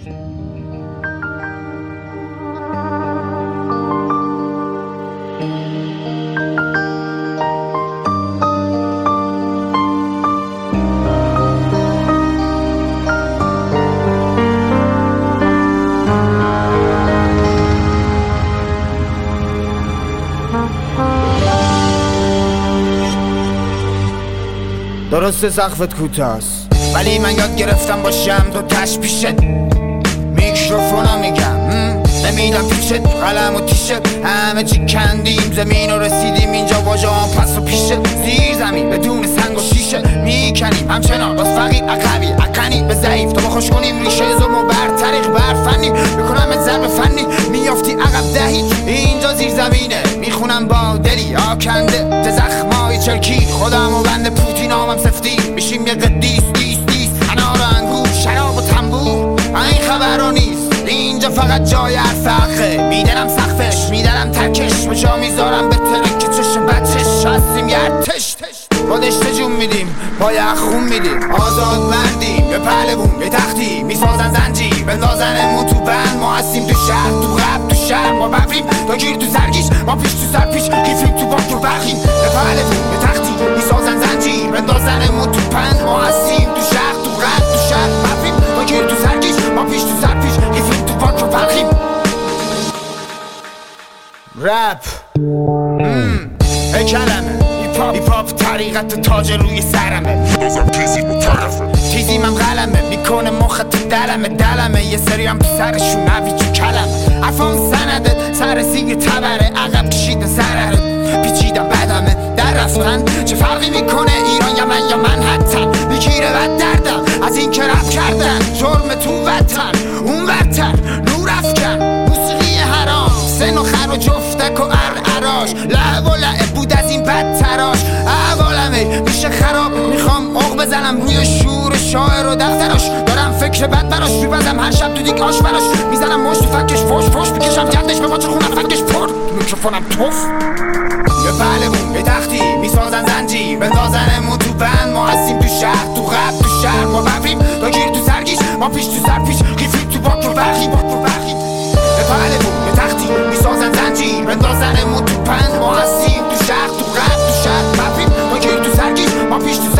درسته سقفت کوتاست ولی من یاد گرفتم باشم تو تش پیشت میکروفونا میگم نمیدم پیشت قلم و تیشت همه چی کندیم زمین و رسیدیم اینجا واژه‌ام پس و پیشه زیر زمین بدون سنگ و شیشه میکنیم همچنان باز فقیر عقبی عقنی به ضعیف تا بخوش کنیم ریشه زلم و بر طریق بر فنی میکنم از ضرب فنی میافتی عقب دهی اینجا زیر زمینه میخونم با دلی آکنده ته زخمای چرکی خودم و بند پوتین آمم سفتی میشیم یه قدیس دیس انار و انگور شراب و تنبور این خبرو نیست اینجا فقط جای عرفقه میدنم سقفش میدنم ترکش به جا میذارم به ترک چشم بچش هستیم یه ارتش خودش جون میدیم پای اخون میدیم آزاد مردیم یه پهلوون یه تختی میسازن زنجیر بندازنمون تو بند ما هستیم تو شهر تو غرب تو شهر ما بفریم تا گیر تو سرگیش ما پیش تو سر پیش کیفیم تو باک و برخیم یه پهلوون یه تختی میسازن زنجیر بندازنمون تو بند ما هستیم تو شهر تو غرب تو شهر بفریم تا گیر تو سرگیش ما پیش تو سر پیش کیفیم تو باک و برخیم رپ کلمه هیپ هاپ طریقت تاج روی سرمه بازم تیزی مطرفه تیزیمم قلمه میکنه مخ تو دلمه یه سری هم سرشون نوی جو کلمه عرفان سنده سرسی تبره عقب کشیده سرره پیچیدم بدمه در رفتن چه فرقی میکنه ایران یا من حتن میگیره بد دردم از این که رپ کردن جرم تو وطن اون برتر نور افکن موسیقی حرام سن و خر و جفتک و عراش لعب و لعب بود از این بدتراش اولمه میشه خراب میخوام عق بزنم روی شور شاعر و دفتراش دارم فکر بد براش میبزم هر شب تو دیگ آش براش میزنم مشت تو فکش فوش میکشم گردش به ماچه خونم فکش پر میکروفونم توف یه پهلوون یه تختی میسازن زنجیر بندازنمون تو بند ما هستیم تو شهر تو غرب تو شهر ما بفریم تا گیر تو سرگیش ما پیش تو سر پیش قیفیم تو باک و برخیم یه پهلوون یه تختی میسازن زنجیر بندازنمون تو بند ما هستیم تو شهر تو غرب تو شهر بفریم تا گیر تو سرگیش ما پیش تو